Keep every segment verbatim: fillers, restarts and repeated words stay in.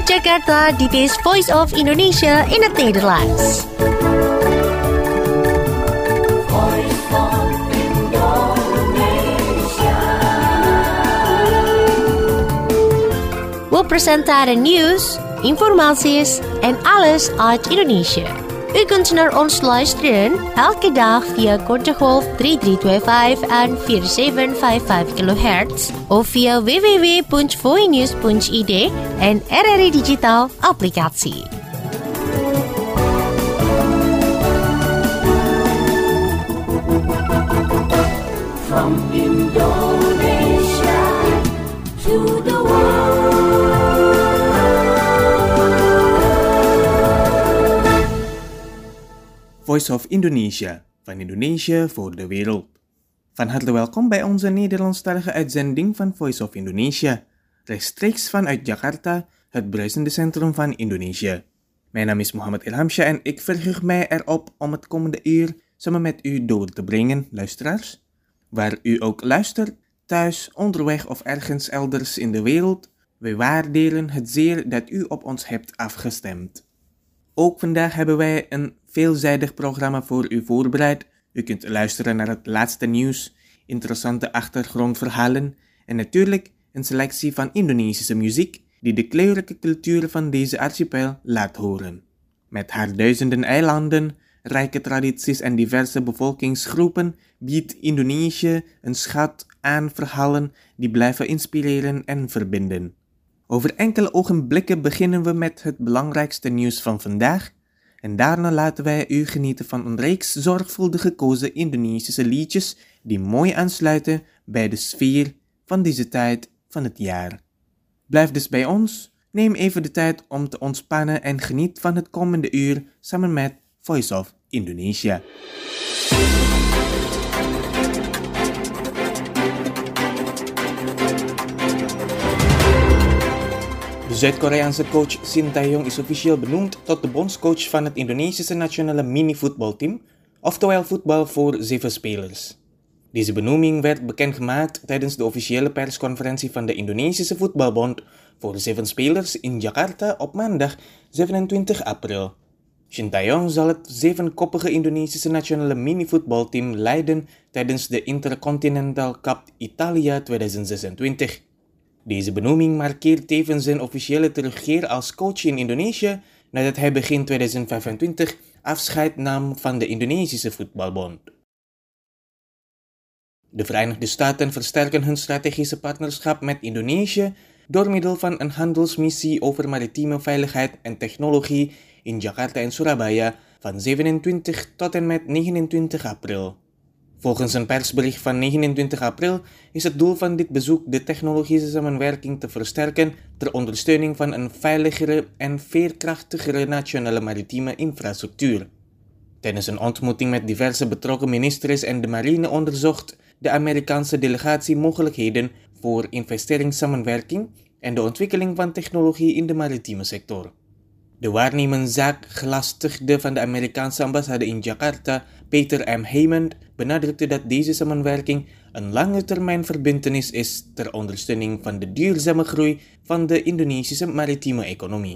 Vanuit Jakarta, dit is Voice of Indonesia in het Nederlands. Voice of Indonesia. We presenteren nieuws, informaties en alles uit Indonesië. U kunt naar ons luisteren elke dag via kortegolf drie drie twee vijf en vier zeven vijf vijf kilohertz of via w w w punt voinews punt i d en R R I Digital applicatie. From Indonesia to the world. Voice of Indonesia, van Indonesië voor de wereld. Van harte welkom bij onze Nederlandstalige uitzending van Voice of Indonesia, rechtstreeks vanuit Jakarta, het bruisende centrum van Indonesië. Mijn naam is Mohammed Ilhamsha en ik verheug mij erop om het komende uur samen met u door te brengen, luisteraars. Waar u ook luistert, thuis, onderweg of ergens elders in de wereld, wij waarderen het zeer dat u op ons hebt afgestemd. Ook vandaag hebben wij een veelzijdig programma voor u voorbereid. U kunt luisteren naar het laatste nieuws, interessante achtergrondverhalen en natuurlijk een selectie van Indonesische muziek die de kleurrijke cultuur van deze archipel laat horen. Met haar duizenden eilanden, rijke tradities en diverse bevolkingsgroepen biedt Indonesië een schat aan verhalen die blijven inspireren en verbinden. Over enkele ogenblikken beginnen we met het belangrijkste nieuws van vandaag en daarna laten wij u genieten van een reeks zorgvuldig gekozen Indonesische liedjes die mooi aansluiten bij de sfeer van deze tijd van het jaar. Blijf dus bij ons, neem even de tijd om te ontspannen en geniet van het komende uur samen met Voice of Indonesia. De Zuid-Koreaanse coach Shin Tae-yong is officieel benoemd tot de bondscoach van het Indonesische nationale mini-voetbalteam, oftewel voetbal voor zeven spelers. Deze benoeming werd bekendgemaakt tijdens de officiële persconferentie van de Indonesische Voetbalbond voor zeven spelers in Jakarta op maandag zevenentwintig april. Shin Tae-yong zal het zevenkoppige Indonesische nationale mini-voetbalteam leiden tijdens de Intercontinental Cup Italia tweeduizend zesentwintig. Deze benoeming markeert tevens zijn officiële terugkeer als coach in Indonesië nadat hij begin tweeduizend vijfentwintig afscheid nam van de Indonesische Voetbalbond. De Verenigde Staten versterken hun strategische partnerschap met Indonesië door middel van een handelsmissie over maritieme veiligheid en technologie in Jakarta en Surabaya van zevenentwintig tot en met negenentwintig april. Volgens een persbericht van negenentwintig april is het doel van dit bezoek de technologische samenwerking te versterken ter ondersteuning van een veiligere en veerkrachtigere nationale maritieme infrastructuur. Tijdens een ontmoeting met diverse betrokken ministers en de marine onderzocht de Amerikaanse delegatie mogelijkheden voor investeringssamenwerking en de ontwikkeling van technologie in de maritieme sector. De waarnemende zaakgelastigde van de Amerikaanse ambassade in Jakarta, Peter M. Haymond, benadrukte dat deze samenwerking een lange termijn verbintenis is ter ondersteuning van de duurzame groei van de Indonesische maritieme economie.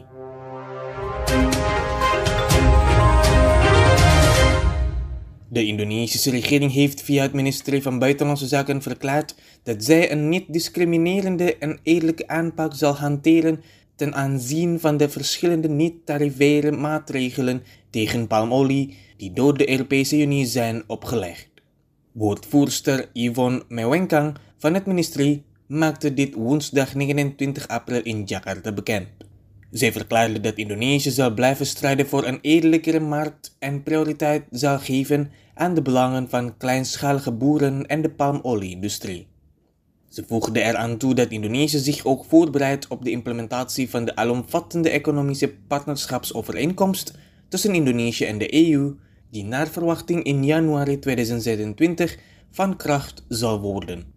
De Indonesische regering heeft via het ministerie van Buitenlandse Zaken verklaard dat zij een niet-discriminerende en eerlijke aanpak zal hanteren ten aanzien van de verschillende niet-tarifaire maatregelen tegen palmolie die door de Europese Unie zijn opgelegd. Woordvoerster Yvonne Mewenkang van het ministerie maakte dit woensdag negenentwintig april in Jakarta bekend. Zij verklaarde dat Indonesië zal blijven strijden voor een eerlijkere markt en prioriteit zal geven aan de belangen van kleinschalige boeren en de palmolie-industrie. Ze voegde eraan toe dat Indonesië zich ook voorbereidt op de implementatie van de alomvattende economische partnerschapsovereenkomst tussen Indonesië en de E U, die naar verwachting in januari tweeduizend zesentwintig van kracht zal worden.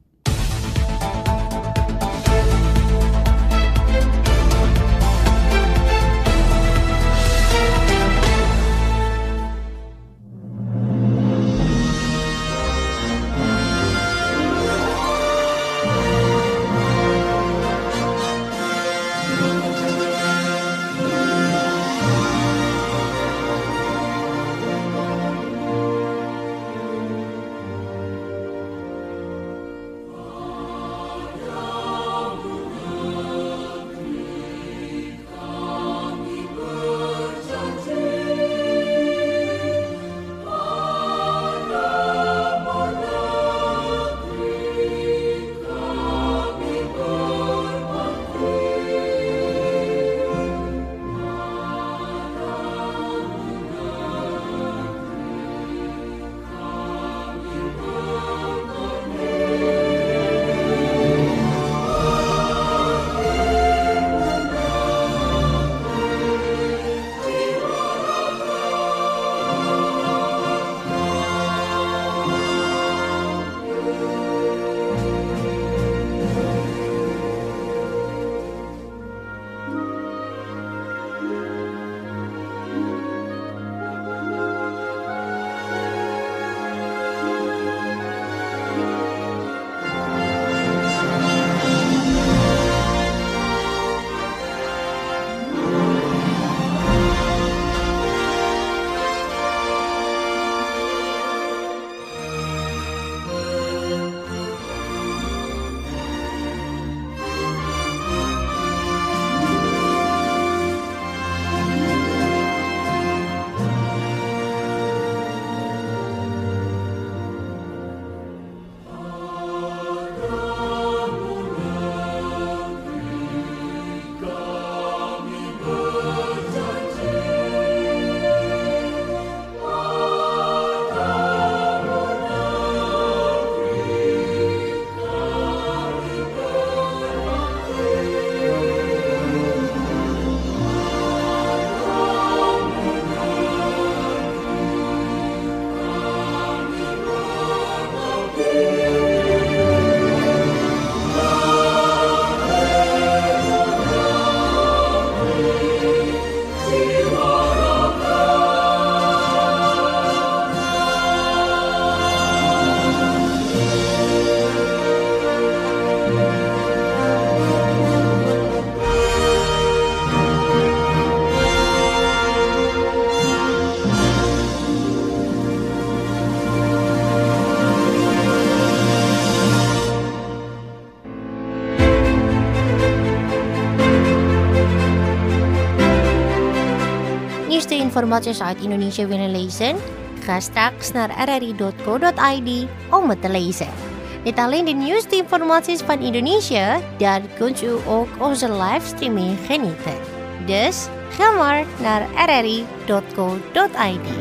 informaties uit Indonesië willen lezen? Ga straks naar r r i dot co dot i d om het te lezen. Niet alleen de nieuwste informaties van Indonesië, daar kunt u ook onze livestreaming genieten. Dus ga maar naar r r i dot co dot i d.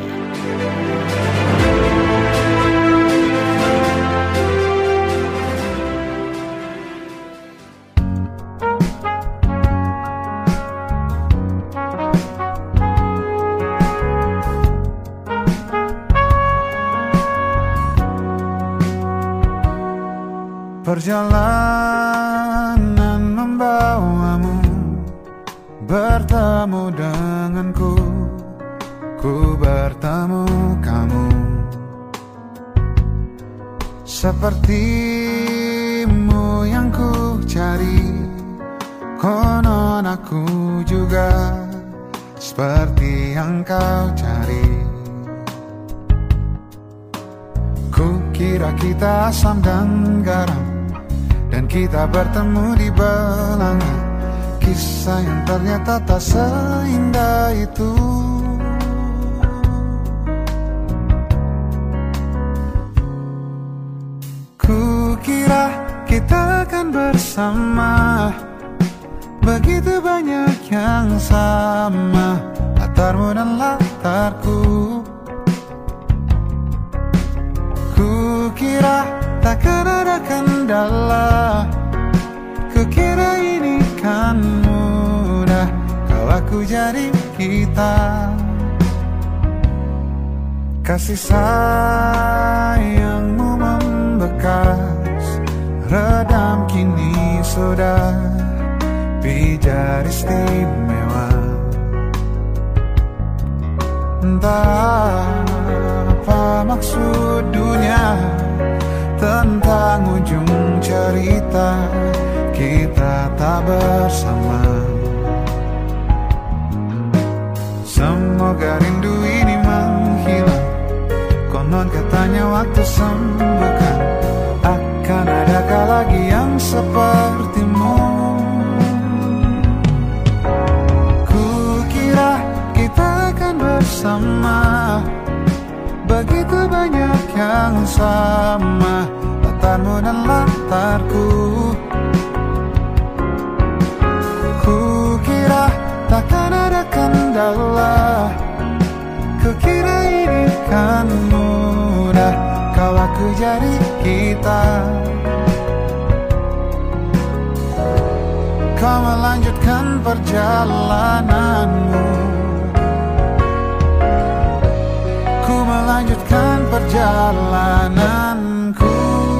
Perjalanan membawamu bertemu denganku, ku bertemu kamu. Sepertimu yang ku cari, konon aku juga seperti yang kau cari. Ku kira kita asam dan garam, dan kita bertemu di belanga. Kisah yang ternyata tak seindah itu. Ku kira kita akan bersama, begitu banyak yang sama, latarmu dan latarku. Ku kira takkan ada kendala, kukira ini kan mudah kalau aku jadi kita. Kasih sayangmu membekas, redam kini sudah pijar istimewa. Entah apa maksud dunia tentang ujung cerita kita tak bersama. Semoga rindu ini menghilang, konon katanya waktu sembuhkan. Akan adakah lagi yang sepertimu? Kukira kita akan bersama, begitu banyak yang sama, latarmu dan latarku. Kukira takkan ada kendala, kukira ini kan mudah kalau aku jadi kita. Kau melanjutkan perjalananmu, ku melanjutkan perjalananku.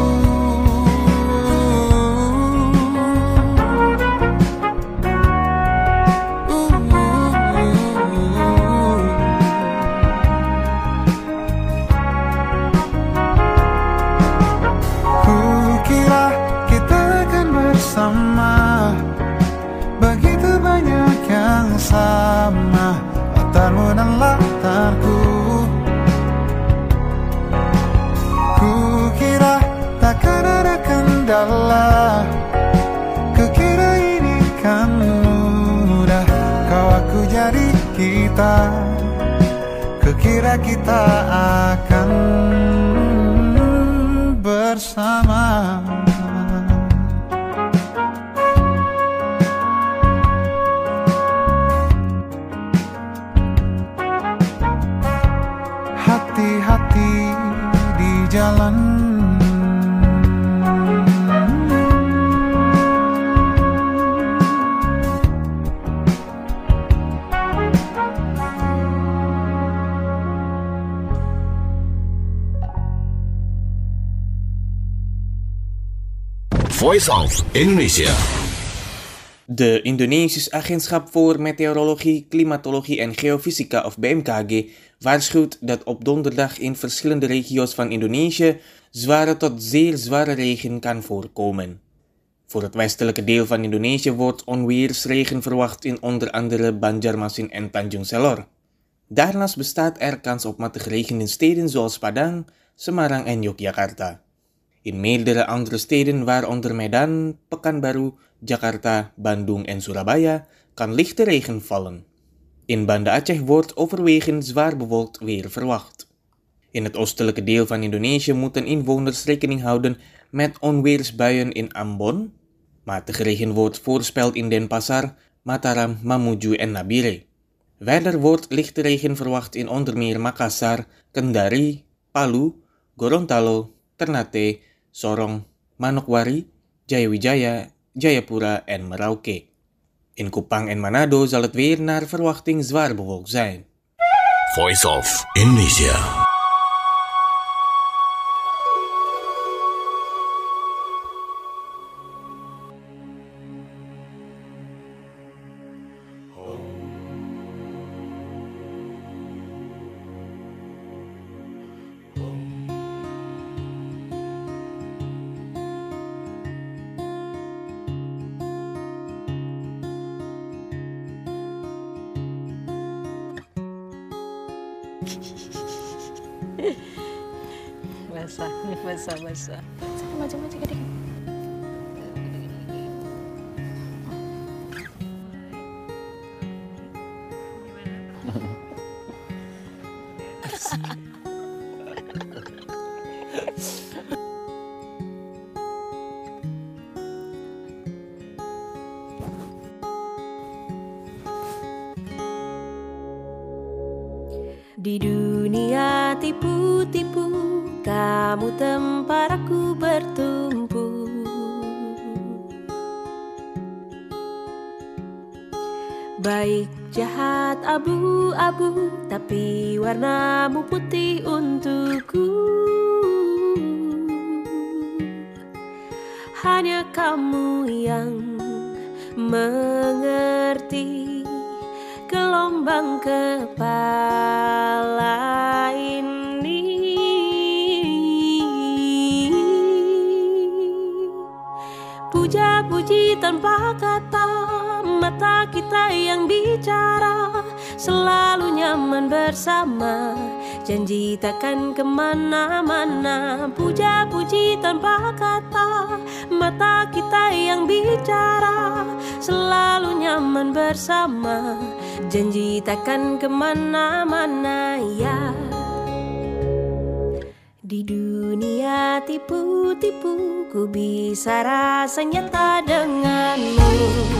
Kukira kita akan bersama, begitu banyak yang sama, latarmu dan latarku. Kukira takkan ada kendala, kukira ini kan mudah kau aku jadi kita. Kukira kita akan bersama. Hati-hati di jalan, Voice of Indonesia. De Indonesisch Agentschap voor Meteorologie, Klimatologie en Geofysica of B M K G waarschuwt dat op donderdag in verschillende regio's van Indonesië zware tot zeer zware regen kan voorkomen. Voor het westelijke deel van Indonesië wordt onweersregen verwacht in onder andere Banjarmasin en Tanjung Selor. Daarnaast bestaat er kans op mattige regen in steden zoals Padang, Semarang en Yogyakarta. In meerdere andere steden, waaronder Medan, Pekanbaru, Jakarta, Bandung en Surabaya, kan lichte regen vallen. In Banda Aceh wordt overwegend zwaar bewolkt weer verwacht. In het oostelijke deel van Indonesië moeten inwoners rekening houden met onweersbuien in Ambon. Matige regen wordt voorspeld in Denpasar, Mataram, Mamuju en Nabire. Verder wordt lichte regen verwacht in onder meer Makassar, Kendari, Palu, Gorontalo, Ternate, Sorong, Manokwari, Jayawijaya, Jayapura en Merauke. In Kupang en Manado zal het weer naar verwachting zwaar bewolkt zijn. Voice of Indonesia. basah, basah, basah. Maju-maju gede. Di dunia tipu-tipu, kamu tempat aku bertumpu. Baik jahat abu-abu, tapi warnamu putih untukku. Hanya kamu yang mengerti gelombang kepala ini. Puja-puji tanpa kata, mata kita yang bicara, selalu nyaman bersama, janji takkan kemana-mana. Puja-puji tanpa kata, mata kita yang bicara, selalu nyaman bersama, janji takkan kemana-mana ya. Di dunia tipu-tipu, ku bisa rasa nyata denganmu.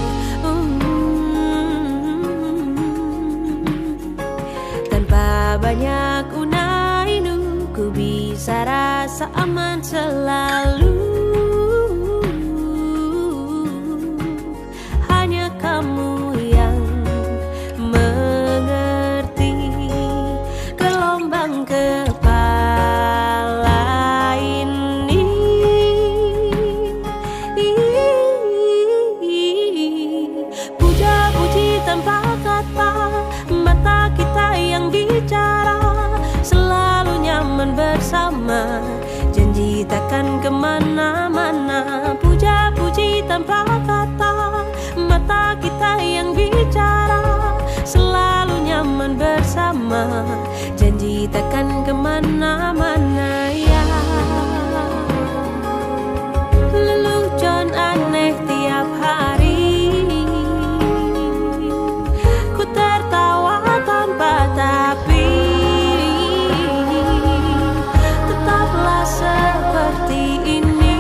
Hmm. Tanpa banyak unainu, ku bisa rasa aman selalu. Hanya kamu yang mengerti gelombang kepala ini. Puja-puji tanpa kata, mata kita yang bicara, selalu nyaman bersama, janji takkan kemana-mana. Puja-puji tanpa kata, mata kita yang bicara, selalu nyaman bersama, janji takkan kemana-mana ya. Lelucon aneh tiap hari, ku tertawa tanpa tapi, tetaplah seperti ini.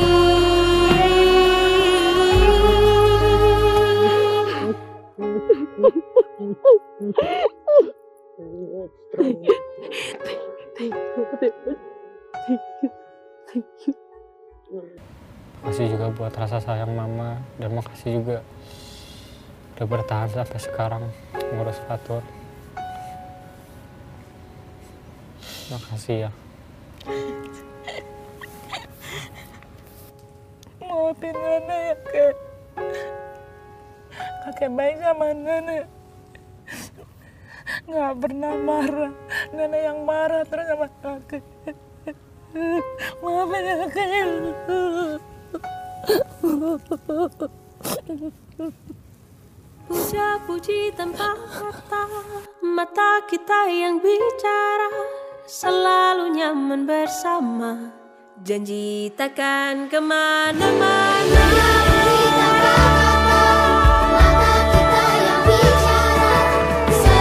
Makasih juga buat rasa sayang mama, dan makasih juga udah bertahan sampai sekarang ngurus Fatur. Makasih ya. Maafin Nenek ya, Kak. Kakek baik sama Nenek. Nggak pernah marah. Nenek yang marah terus sama kakek. Maafin ya, Kak. Puja-puji tanpa kata, mata kita yang bicara, selalu nyaman bersama, janji takkan kemana-mana. Mata kita yang bicara,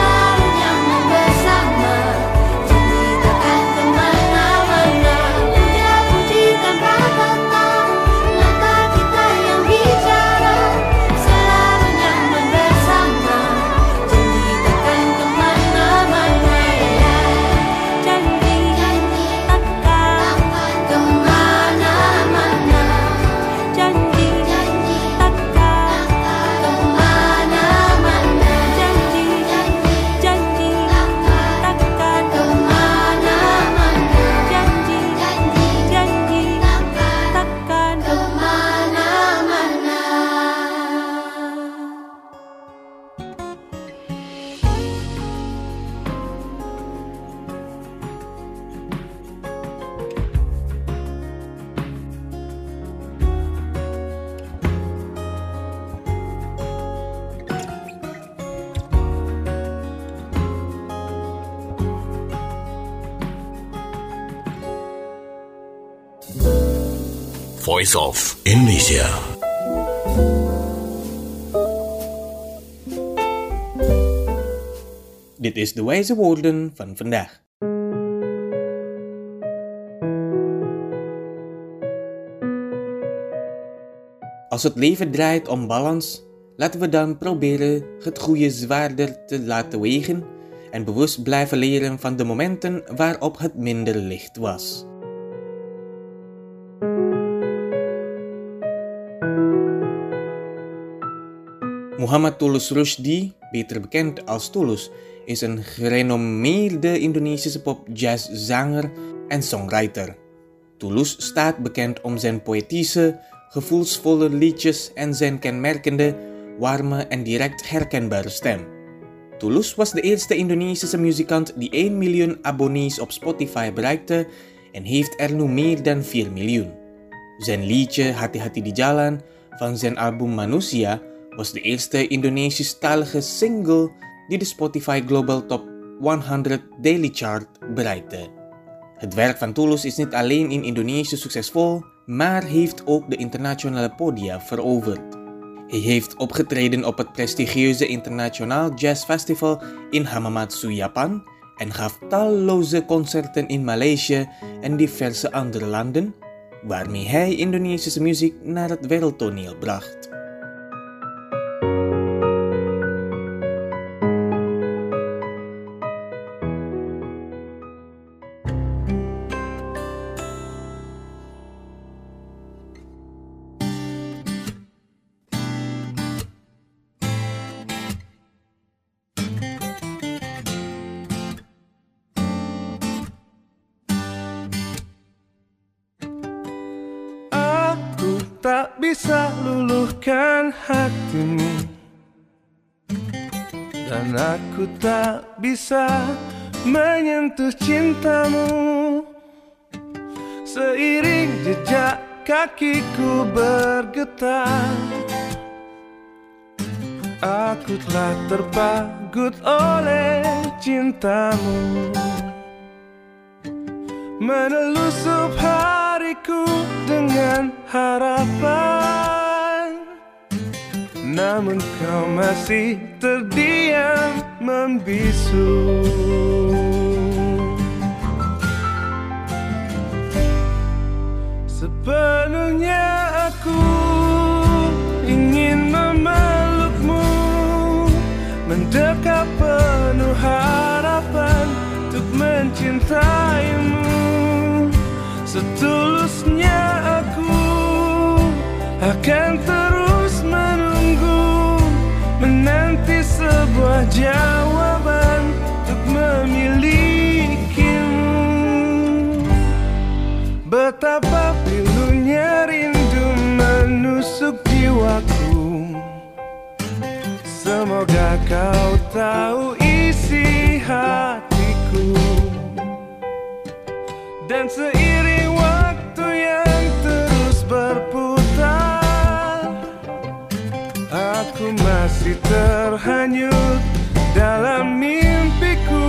Voice of Indonesia. Dit is de wijze woorden van vandaag. Als het leven draait om balans, laten we dan proberen het goede zwaarder te laten wegen en bewust blijven leren van de momenten waarop het minder licht was. Muhammad Tulus Rushdie, beter bekend als Tulus, is een gerenommeerde Indonesische pop-jazzzanger en songwriter. Tulus staat bekend om zijn poëtische, gevoelsvolle liedjes en zijn kenmerkende, warme en direct herkenbare stem. Tulus was de eerste Indonesische muzikant die één miljoen abonnees op Spotify bereikte en heeft er nu meer dan vier miljoen. Zijn liedje Hati-Hati di Jalan van zijn album Manusia was de eerste Indonesisch-talige single die de Spotify Global Top honderd Daily Chart bereikte. Het werk van Tulus is niet alleen in Indonesië succesvol, maar heeft ook de internationale podia veroverd. Hij heeft opgetreden op het prestigieuze Internationaal Jazz Festival in Hamamatsu, Japan en gaf talloze concerten in Maleisië en diverse andere landen, waarmee hij Indonesische muziek naar het wereldtoneel bracht. Tak bisa luluhkan hatimu, dan aku tak bisa menyentuh cintamu. Seiring jejak kakiku bergetar, aku telah terpagut oleh cintamu. Menelusup hariku dengan harapan, namun kau masih terdiam membisu. Sepenuhnya aku ingin memelukmu, mendekat penuh harapan untuk mencintaimu. Setulusnya aku akan terus menunggu, menanti sebuah jawaban untuk memilikimu. Betapa pilunya rindu menusuk jiwaku, semoga kau tahu isi hatiku. Dan seiring waktu yang terus berputar, aku masih terhanyut dalam mimpiku.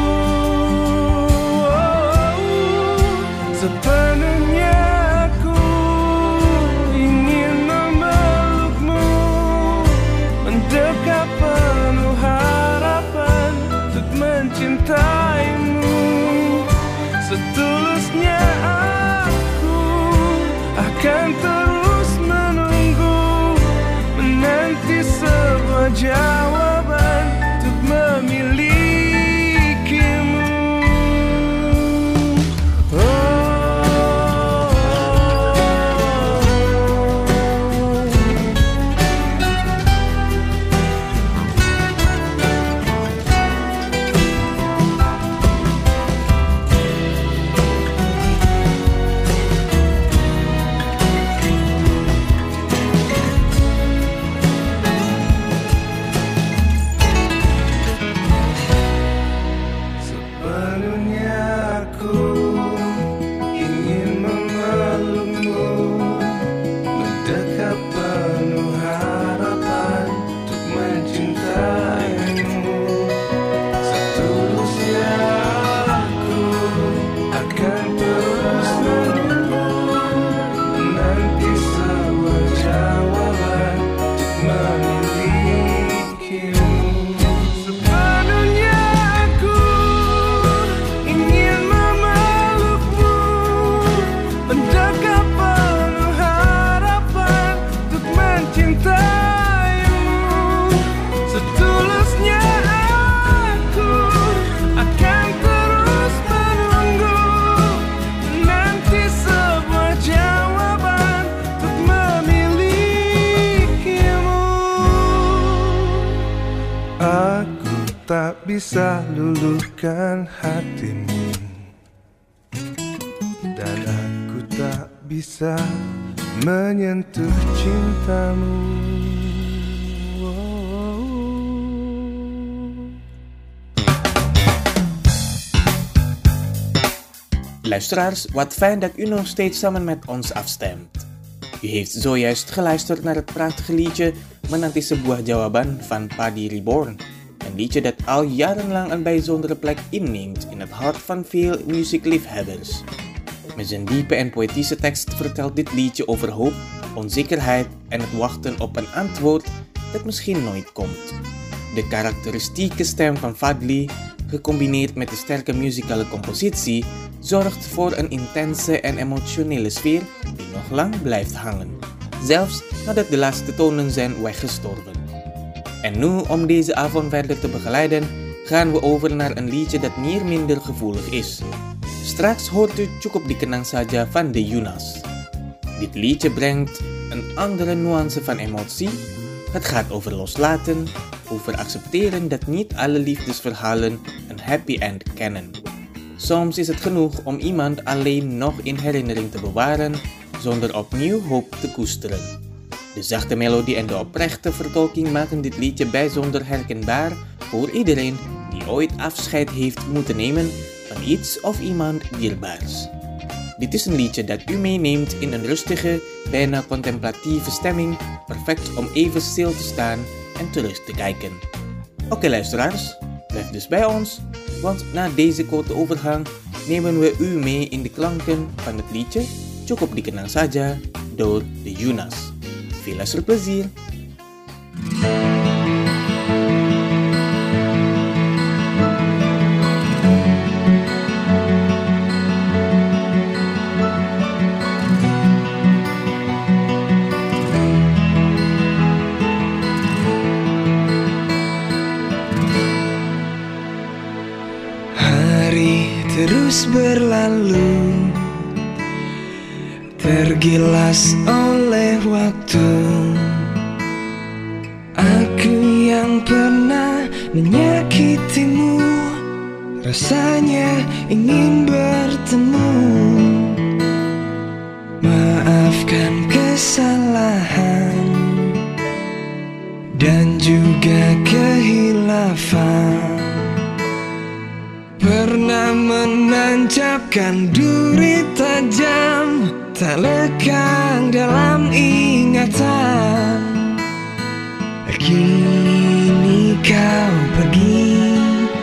Oh, sepenuhnya aku ingin memelukmu, mendekat penuh harapan untuk mencintaimu. Setulusnya aku akan terus menunggu, menanti sebuah jawaban untuk memilikimu. Oh, bisa luluhkan hatimu, dan aku tak bisa menyentuh cintamu. Luisteraars, wat fijn dat u nog steeds samen met ons afstemt. U heeft zojuist geluisterd naar het prachtige liedje Menanti Sebuah Jawaban van Padi Reborn. Een liedje dat al jarenlang een bijzondere plek inneemt in het hart van veel muziekliefhebbers. Met zijn diepe en poëtische tekst vertelt dit liedje over hoop, onzekerheid en het wachten op een antwoord dat misschien nooit komt. De karakteristieke stem van Fadli, gecombineerd met de sterke muzikale compositie, zorgt voor een intense en emotionele sfeer die nog lang blijft hangen, zelfs nadat de laatste tonen zijn weggestorven. En nu, om deze avond verder te begeleiden, gaan we over naar een liedje dat meer minder gevoelig is. Straks hoort u Cukup Dikenang Saja van de Yunas. Dit liedje brengt een andere nuance van emotie. Het gaat over loslaten, over accepteren dat niet alle liefdesverhalen een happy end kennen. Soms is het genoeg om iemand alleen nog in herinnering te bewaren, zonder opnieuw hoop te koesteren. De zachte melodie en de oprechte vertolking maken dit liedje bijzonder herkenbaar voor iedereen die ooit afscheid heeft moeten nemen van iets of iemand dierbaars. Dit is een liedje dat u meeneemt in een rustige, bijna contemplatieve stemming, perfect om even stil te staan en terug te kijken. Oké okay, luisteraars, blijf dus bij ons, want na deze korte overgang nemen we u mee in de klanken van het liedje Cukup Dikenang Saja door de Yunas. Veel luisterplezier! Terus berlalu, tergilas oleh waktu. Aku yang pernah menyakitimu, rasanya ingin bertemu. Maafkan kesalahan dan juga kehilafan. Pernah menancapkan duri tajam, tak lekang dalam ingatan. Kini kau pergi,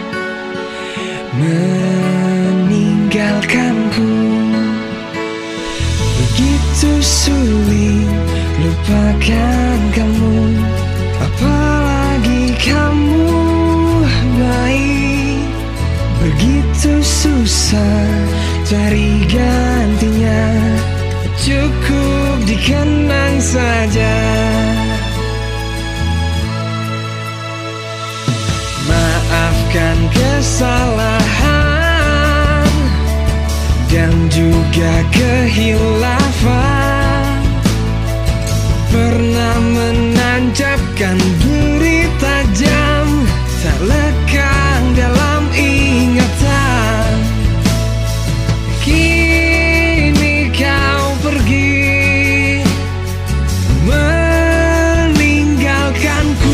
meninggalkanku. Begitu sulit lupakan kamu, apalagi kamu baik. Begitu susah cari gantinya, cukup dikenang saja. Maafkan kesalahan dan juga kehilafan. Pernah menancapkan duri tajam, tak lekang dalam ingatan. Kini kau pergi, meninggalkanku.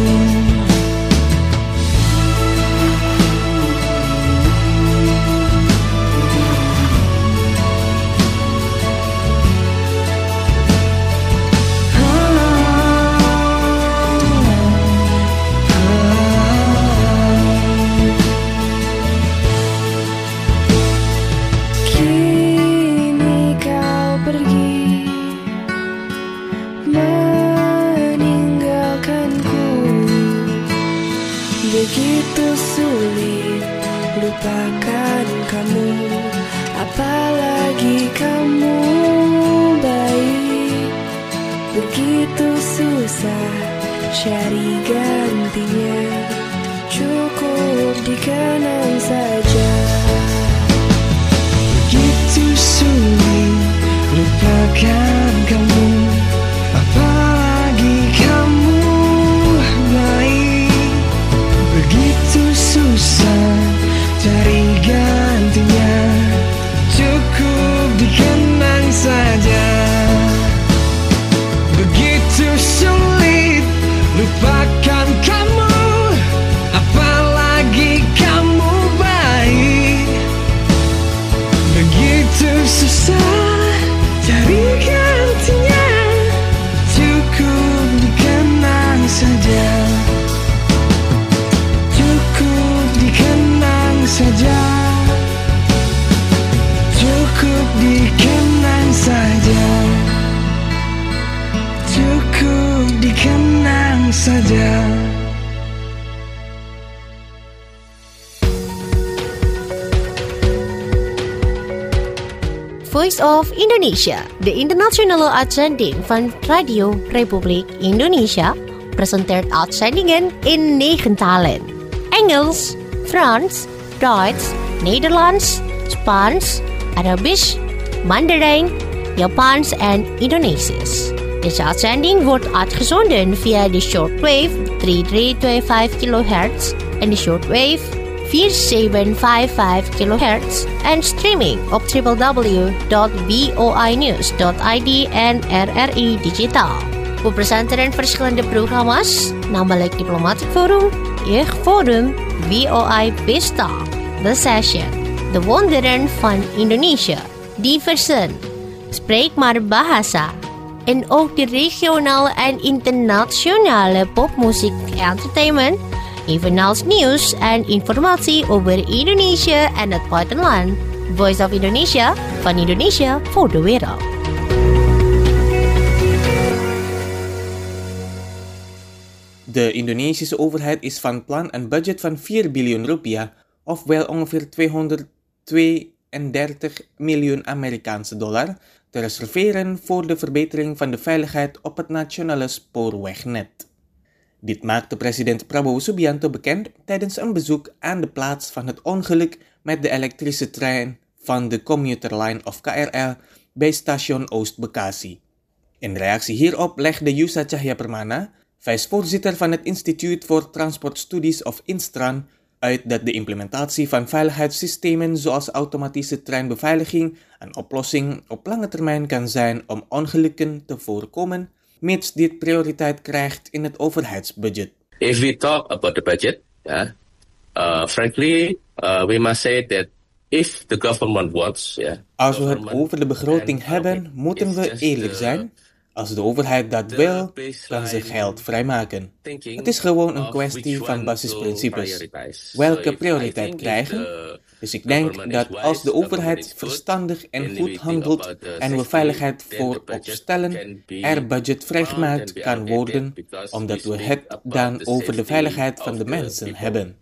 Begitu sulit lupakan kamu, apalagi kamu baik. Begitu susah cari gantinya, cukup dikenang saja. Begitu sulit lupakan kamu, apalagi kamu baik. Begitu sulit begitu susah cari gantinya, cukup dikenang saja, cukup dikenang saja, cukup dikenang saja, cukup dikenang saja. Voice of Indonesia, de internationale uitzending van Radio Republiek Indonesia, presenteert uitzendingen in negen talen. Engels, Frans, Duits, Nederlands, Spaans, Arabisch, Mandarijn, Japans en Indonesisch. Deze uitzending wordt uitgezonden via de shortwave drie drie twee vijf kilohertz en de shortwave vier zeven vijf vijf kilohertz en streaming op w w w dot voi news dot i d en R R I Digitaal. We presenteren verschillende programma's, namelijk Diplomatic Forum, Jeugdforum, V O I Pesta, The Session, De Wonderen van Indonesië, Diversen, Spreek maar Bahasa, en ook de regionale en internationale popmuziek entertainment, evenals nieuws en informatie over Indonesië en het buitenland. Voice of Indonesia, van Indonesia voor de wereld. De Indonesische overheid is van plan een budget van vier biljoen rupiah, ofwel ongeveer tweehonderdtweeëndertig miljoen Amerikaanse dollar, te reserveren voor de verbetering van de veiligheid op het nationale spoorwegnet. Dit maakte president Prabowo Subianto bekend tijdens een bezoek aan de plaats van het ongeluk met de elektrische trein van de Commuter Line of K R L bij station Oost-Bekasi. In reactie hierop legde Yusa Cahyapermana, vicevoorzitter van het Instituut voor Transportstudies of INSTRAN, uit dat de implementatie van veiligheidssystemen zoals automatische treinbeveiliging een oplossing op lange termijn kan zijn om ongelukken te voorkomen, mits dit prioriteit krijgt in het overheidsbudget. If we talk about the budget, yeah, uh, frankly, uh, we must say that if the government wants, yeah, Als we het over de begroting hebben, moeten we eerlijk zijn. Als de overheid dat wil, kan ze geld vrijmaken. Het is gewoon een kwestie van basisprincipes. Welke prioriteit krijgen? Dus ik denk dat als de overheid verstandig en goed handelt en we veiligheid voorop stellen, er budget vrijgemaakt kan worden, omdat we het dan over de veiligheid van de mensen hebben.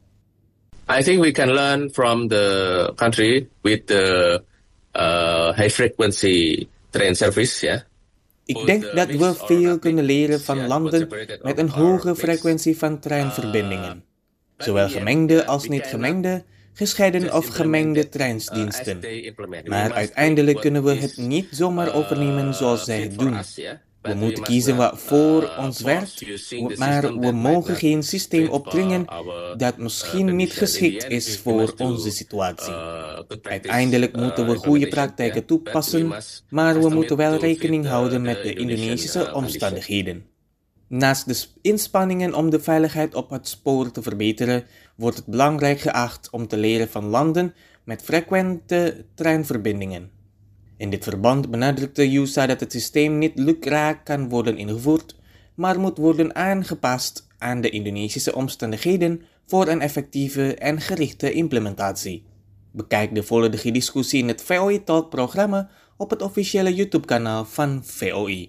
I think we can learn from the country with the uh, high frequency train service, yeah. Ik denk dat we veel kunnen leren van landen met een hoge frequentie van treinverbindingen. Zowel gemengde als niet gemengde, gescheiden of gemengde treindiensten. Maar uiteindelijk kunnen we het niet zomaar overnemen zoals zij het doen. We moeten kiezen wat voor ons werkt, maar we mogen geen systeem opdringen dat misschien niet geschikt is voor onze situatie. Uiteindelijk moeten we goede praktijken toepassen, maar we moeten wel rekening houden met de Indonesische omstandigheden. Naast de inspanningen om de veiligheid op het spoor te verbeteren, wordt het belangrijk geacht om te leren van landen met frequente treinverbindingen. In dit verband benadrukte Yusa dat het systeem niet lukraak kan worden ingevoerd, maar moet worden aangepast aan de Indonesische omstandigheden voor een effectieve en gerichte implementatie. Bekijk de volledige discussie in het V O I Talk-programma op het officiële YouTube-kanaal van V O I.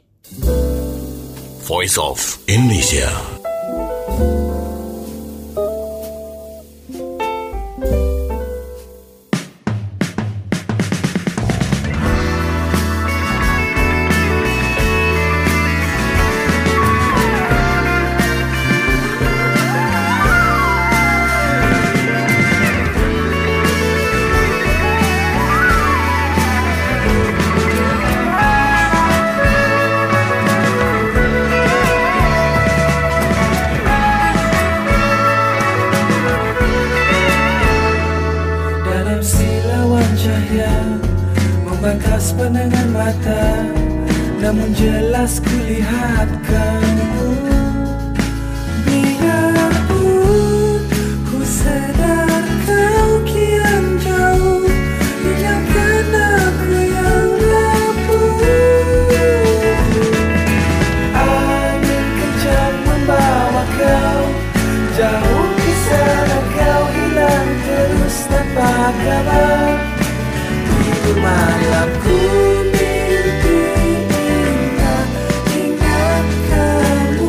Voice of Indonesia. Pandangan mata, namun jelas kulihat kamu. Biarpun ku sadar kau kian jauh, tinggalkan aku malamku mimpi indah ingat kamu.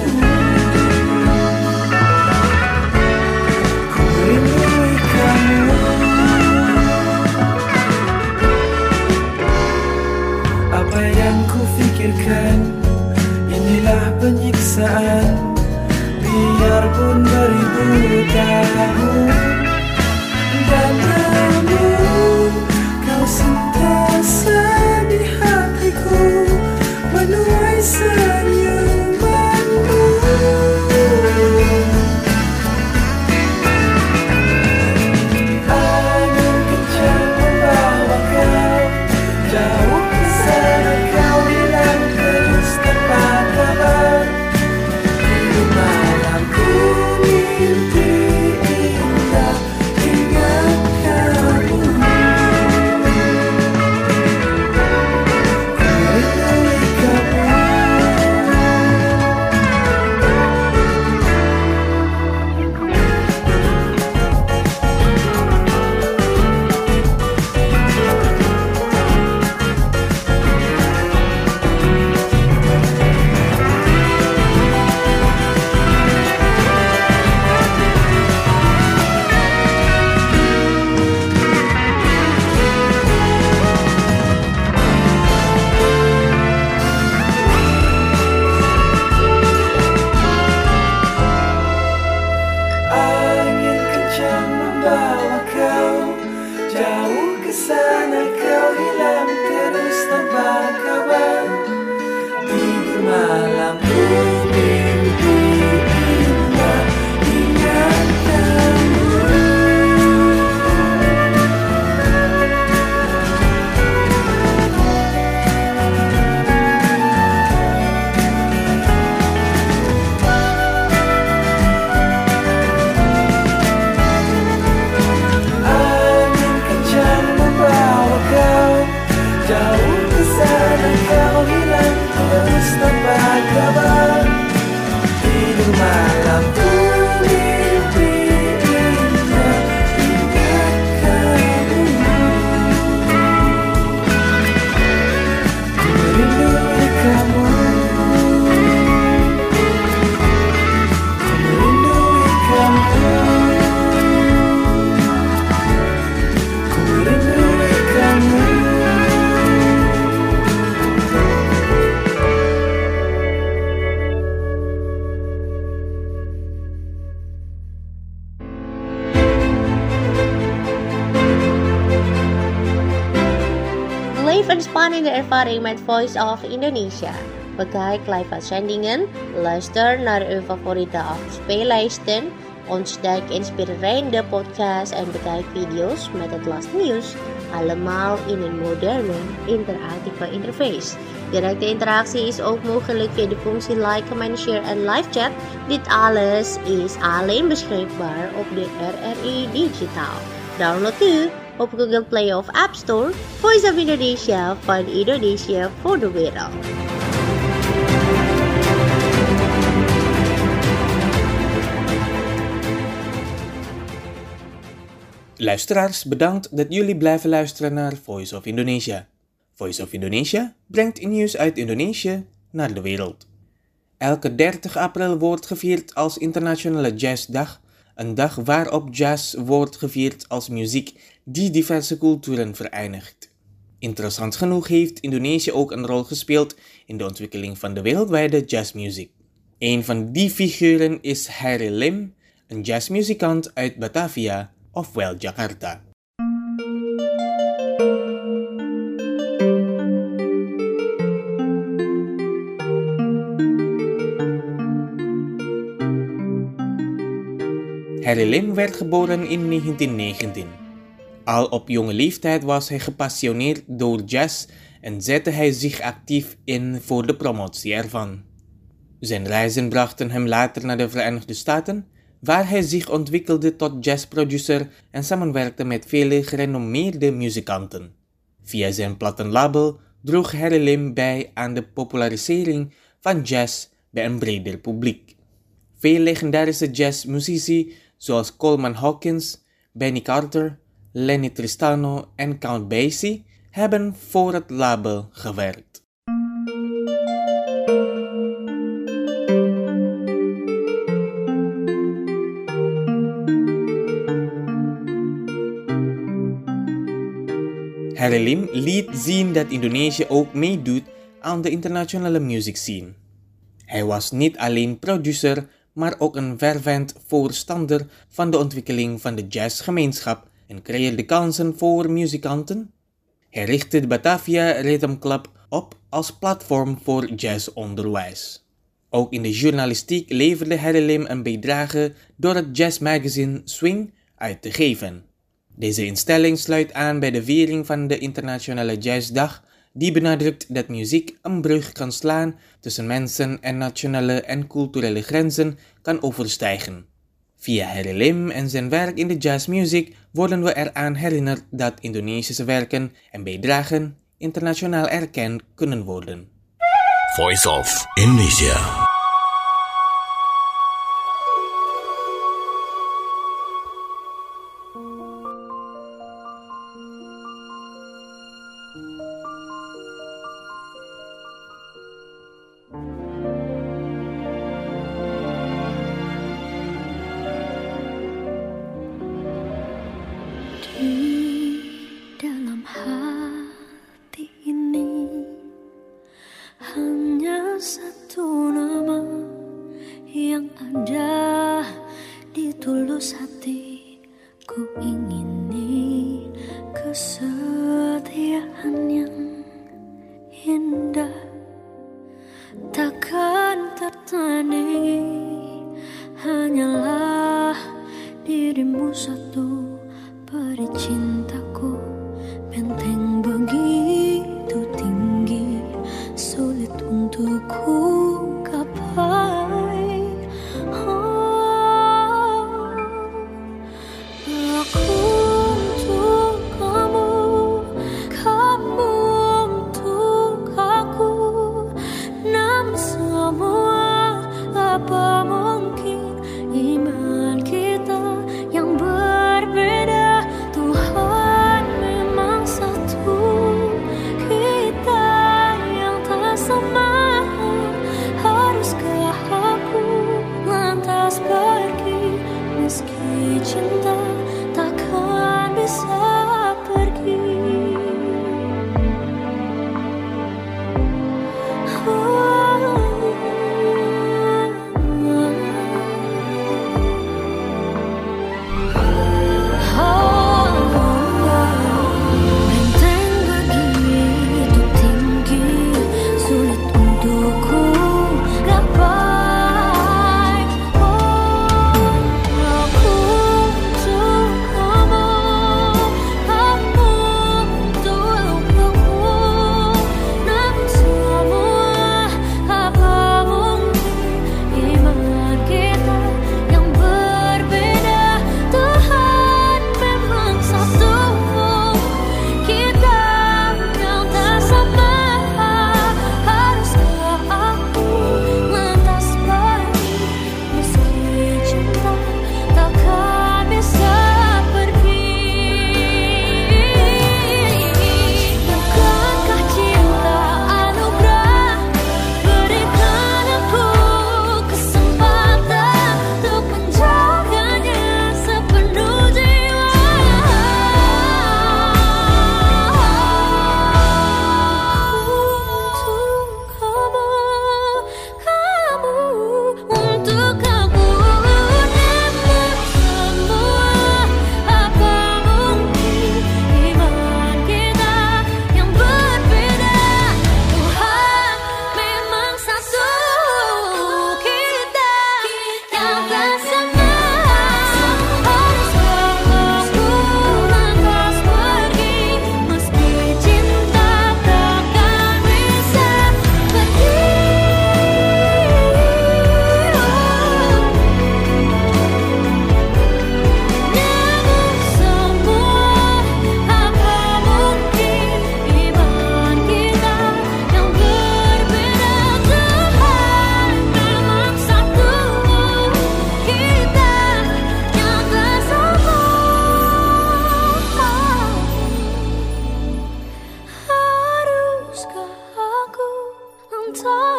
Ku rindu kamu. Apa yang ku pikirkan, inilah penyiksaan. Biarpun beribu tahun, dan namun kau sentiasa di hatiku, menuai senyumanmu. Angin kencang membawa kau jauh ke sana, kau hilang terus tanpa kabar. Di malamku mimpi indah ingat kamu. Ku rindu kamu. Angin kencang membawa kau jauh ke sana, kau hilang terus tanpa kabar. Tidur malamku mimpi indah ingat kamu. Angin kencang membawa kau jauh ke sana, kau hilang terus tanpa kabar. Tidur malamku mimpi indah ingat kamu. Ku rindu kamu. Ku rindu kamu. Ku rindu kamu. Leef en spannende ervaring met Voice of Indonesia. Bekijk live-uitzendingen, luister naar uw favoriete afspeellijsten, ontdek inspirerende podcasts en bekijk video's met het laatste nieuws. Allemaal in een moderne, interactieve interface. Directe interactie is ook mogelijk via de functie like, comment, share en live chat. Dit alles is alleen beschikbaar op de R R I Digitaal. Download nu op Google Play of App Store. Voice of Indonesia van Indonesia voor de wereld. Luisteraars, bedankt dat jullie blijven luisteren naar Voice of Indonesia. Voice of Indonesia brengt nieuws uit Indonesië naar de wereld. Elke dertig april wordt gevierd als Internationale Jazzdag, een dag waarop jazz wordt gevierd als muziek die diverse culturen verenigt. Interessant genoeg heeft Indonesië ook een rol gespeeld in de ontwikkeling van de wereldwijde jazzmuziek. Een van die figuren is Harry Lim, een jazzmuzikant uit Batavia, ofwel Jakarta. Harry Lim werd geboren in negentien negentien. Al op jonge leeftijd was hij gepassioneerd door jazz en zette hij zich actief in voor de promotie ervan. Zijn reizen brachten hem later naar de Verenigde Staten, waar hij zich ontwikkelde tot jazzproducer en samenwerkte met vele gerenommeerde muzikanten. Via zijn plattenlabel droeg Harry Lim bij aan de popularisering van jazz bij een breder publiek. Veel legendarische jazzmuzici zoals Coleman Hawkins, Benny Carter, Lenny Tristano en Count Basie hebben voor het label gewerkt. Harry Lim liet zien dat Indonesië ook meedoet aan de internationale music scene. Hij was niet alleen producer, maar ook een fervent voorstander van de ontwikkeling van de jazzgemeenschap en creëerde kansen voor muzikanten. Hij richtte de Batavia Rhythm Club op als platform voor jazzonderwijs. Ook in de journalistiek leverde Harry Lim een bijdrage door het jazzmagazine Swing uit te geven. Deze instelling sluit aan bij de viering van de Internationale Jazzdag, die benadrukt dat muziek een brug kan slaan tussen mensen en nationale en culturele grenzen kan overstijgen. Via Harry Lim en zijn werk in de jazzmuziek worden we eraan herinnerd dat Indonesische werken en bijdragen internationaal erkend kunnen worden. Voice of Indonesia. Ku ingini kesetiaan yang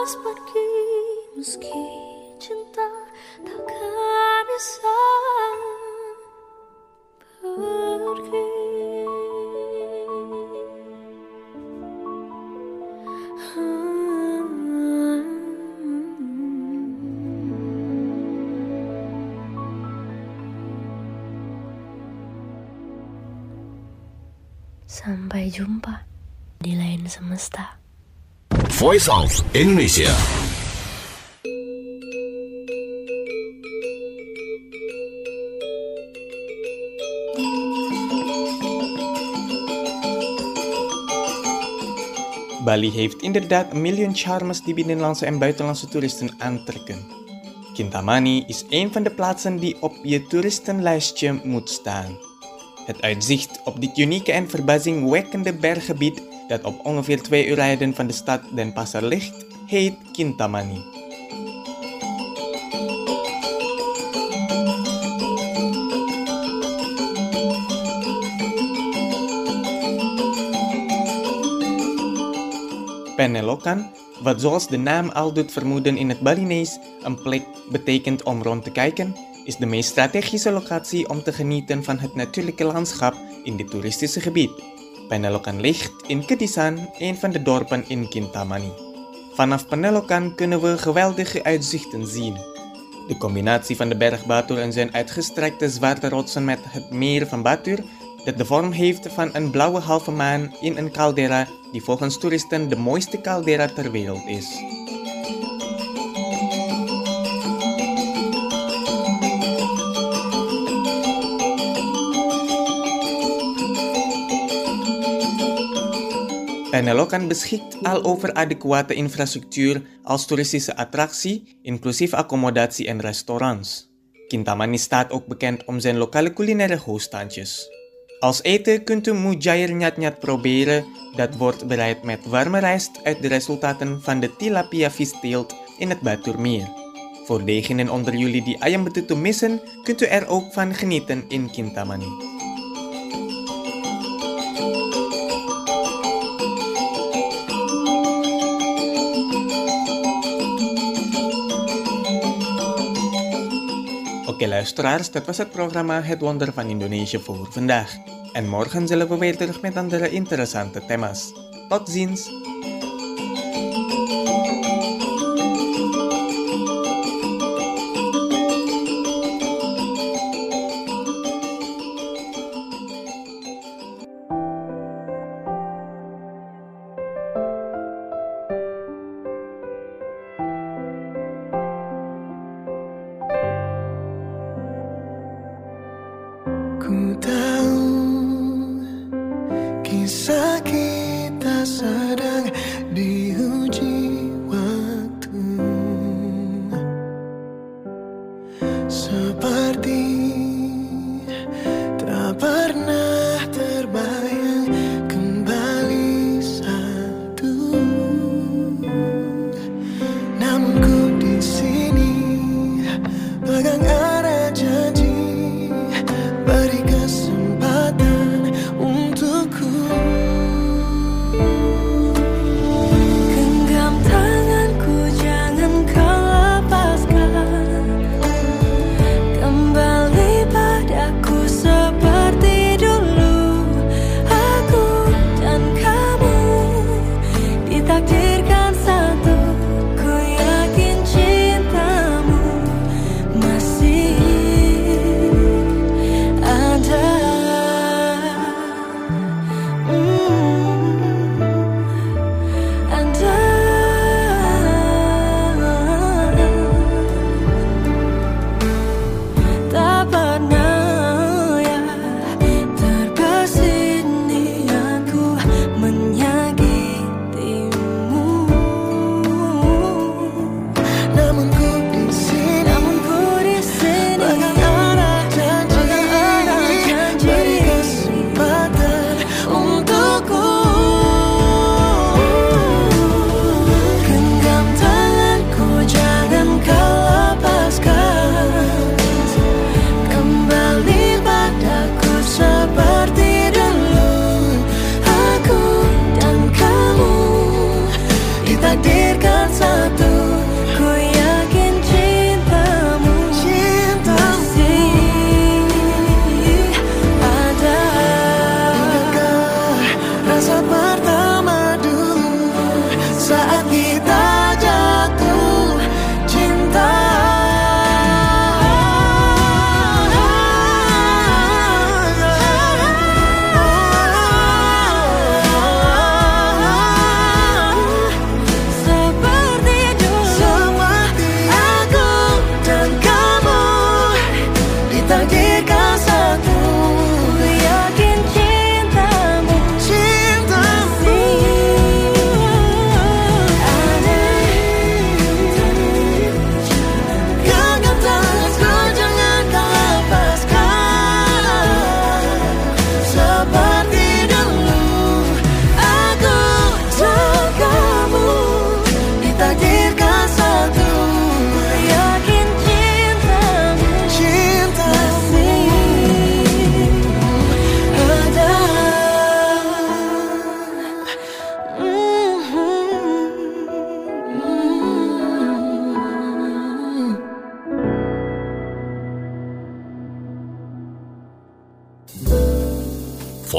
harus pergi meski cinta takkan bisa pergi. Sampai jumpa di lain semesta. Voice of Indonesia. Bali heeft inderdaad een miljoen charmes die binnenlandse en buitenlandse toeristen aantrekken. Kintamani is een van de plaatsen die op je toeristenlijstje moet staan. Het uitzicht op dit unieke en verbazingwekkende berggebied dat op ongeveer twee uur rijden van de stad Denpasar ligt, heet Kintamani. Pennelokan, wat zoals de naam al doet vermoeden in het Balinees een plek betekent om rond te kijken, is de meest strategische locatie om te genieten van het natuurlijke landschap in dit toeristische gebied. Pennelokan ligt in Kedisan, een van de dorpen in Kintamani. Vanaf Pennelokan kunnen we geweldige uitzichten zien. De combinatie van de berg Batur en zijn uitgestrekte zwarte rotsen met het meer van Batur, dat de vorm heeft van een blauwe halve maan in een caldera die volgens toeristen de mooiste caldera ter wereld is. Pennelokan beschikt al over adequate infrastructuur als toeristische attractie, inclusief accommodatie en restaurants. Kintamani staat ook bekend om zijn lokale culinaire hoogstandjes. Als eten kunt u mujair nyat-nyat proberen, dat wordt bereid met warme rijst uit de resultaten van de tilapia visteelt in het Baturmeer. Voor degenen onder jullie die ayam betutu missen, kunt u er ook van genieten in Kintamani. Oké luisteraars, dat was het programma Het Wonder van Indonesië voor vandaag. En morgen zullen we weer terug met andere interessante thema's. Tot ziens! Ku tahu kisah kita sedang diuji waktu, seperti tak pernah terbayang kembali satu. Namun ku di sini pegang erat janji, beri kesempatan untukku.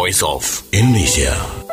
Voice of Indonesia.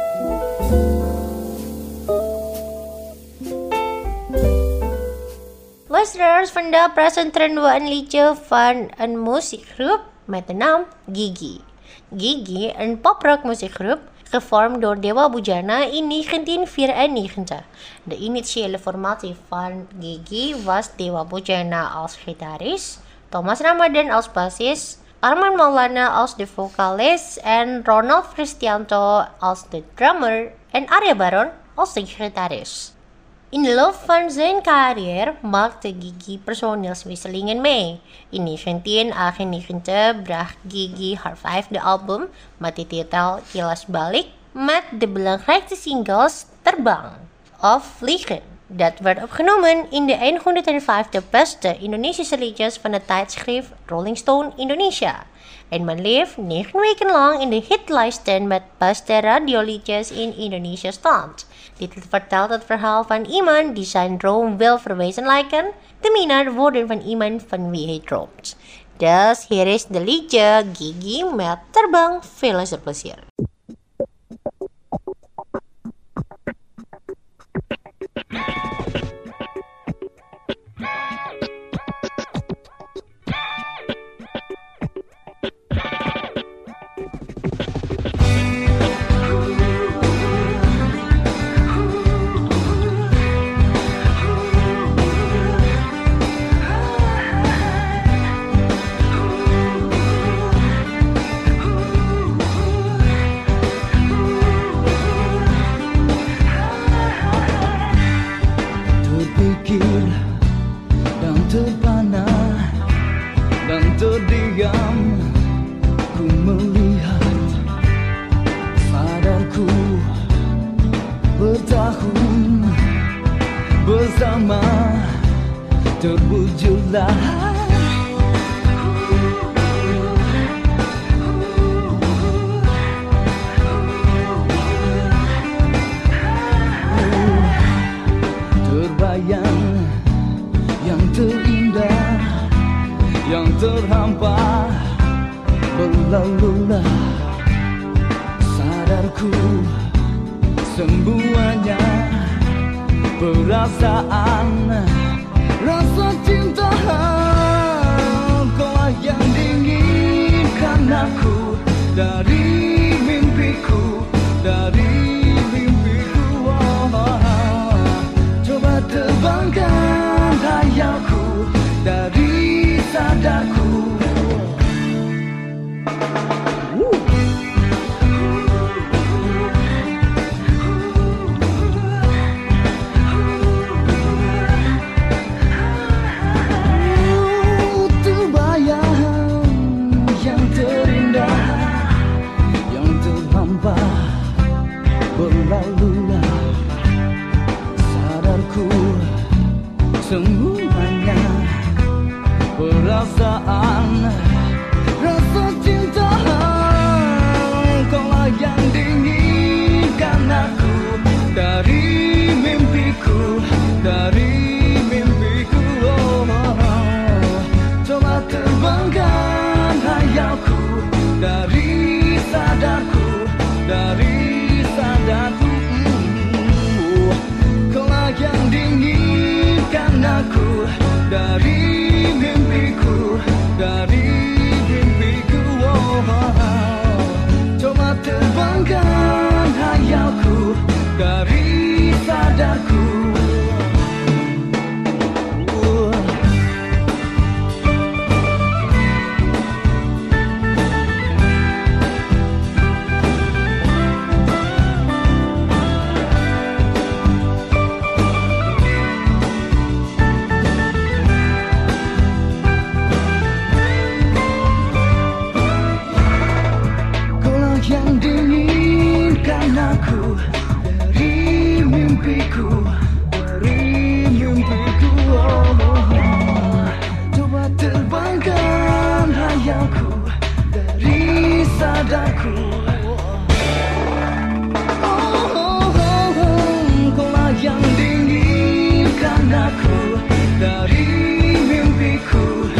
Luisteraars, vandaag presenteren we een liedje van een muziekgroep met de naam Gigi. Gigi, een poprock muziekgroep, gevormd door Dewa Bujana in negentien vierennegentig. De initiële formatie van Gigi was Dewa Bujana als gitaris, Thomas Ramadan als bassist, Arman Maulana als de vocalis en Ronald Cristianto als de drummer en Arya Baron als de gitaris. In de loop van zijn carrière maakte Gigi personeelswisselingen mee. In negentien achtennegentig bracht Gigi haar vijfde album met de titel Kilas Balik met de belangrijkste singles Terbang of Vliegen. Dat werd opgenomen in de honderdvijftig beste Indonesische liedjes van het tijdschrift Rolling Stone Indonesia. En men leeft negen weken lang in de hitlijsten met beste radioliedjes in Indonesia stand. Dit vertelt het verhaal van iemand die zijn droom wil verwezenlijken, te minder woorden van iemand van wie hij droomt. Dus hier is de liedje Gigi met Terbang. Veel luisterplezier.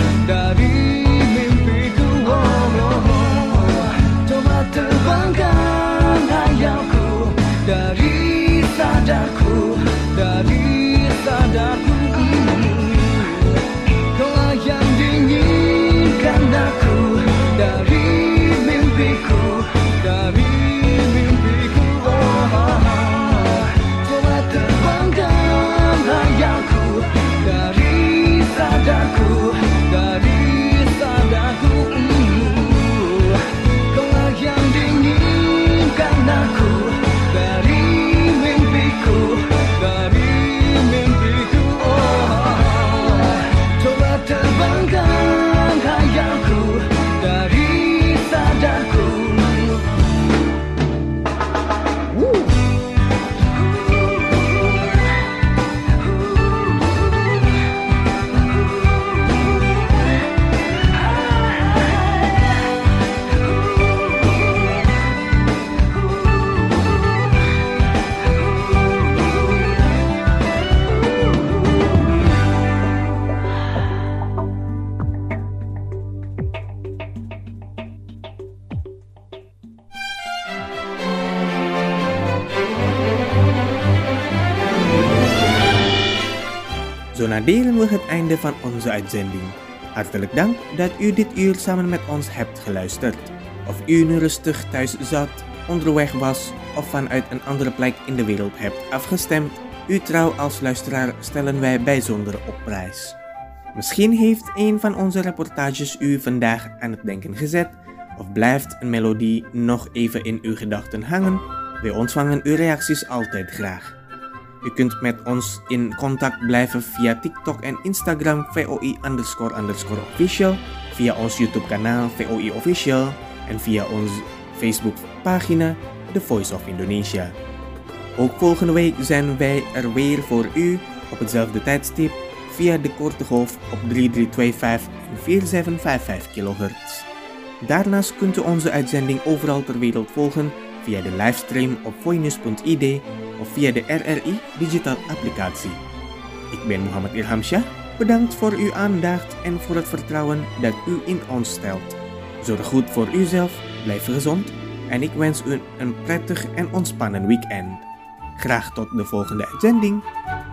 Dari mimpiku, oh, oh, oh. Coba terbangkan Zo naderen we het einde van onze uitzending. Hartelijk dank dat u dit uur samen met ons hebt geluisterd. Of u nu rustig thuis zat, onderweg was of vanuit een andere plek in de wereld hebt afgestemd, uw trouw als luisteraar stellen wij bijzonder op prijs. Misschien heeft een van onze reportages u vandaag aan het denken gezet, of blijft een melodie nog even in uw gedachten hangen. Wij ontvangen uw reacties altijd graag. U kunt met ons in contact blijven via TikTok en Instagram V O I underscore underscore official, via ons YouTube kanaal V O I official en via onze Facebook pagina The Voice of Indonesia. Ook volgende week zijn wij er weer voor u op hetzelfde tijdstip via de korte golf op drie drie twee vijf en vier zeven vijf vijf kilohertz. Daarnaast kunt u onze uitzending overal ter wereld volgen via de livestream op voinews punt I D of via de R R I Digital applicatie. Ik ben Muhammad Ilhamsyah. Bedankt voor uw aandacht en voor het vertrouwen dat u in ons stelt. Zorg goed voor uzelf, blijf gezond en ik wens u een prettig en ontspannen weekend. Graag tot de volgende uitzending.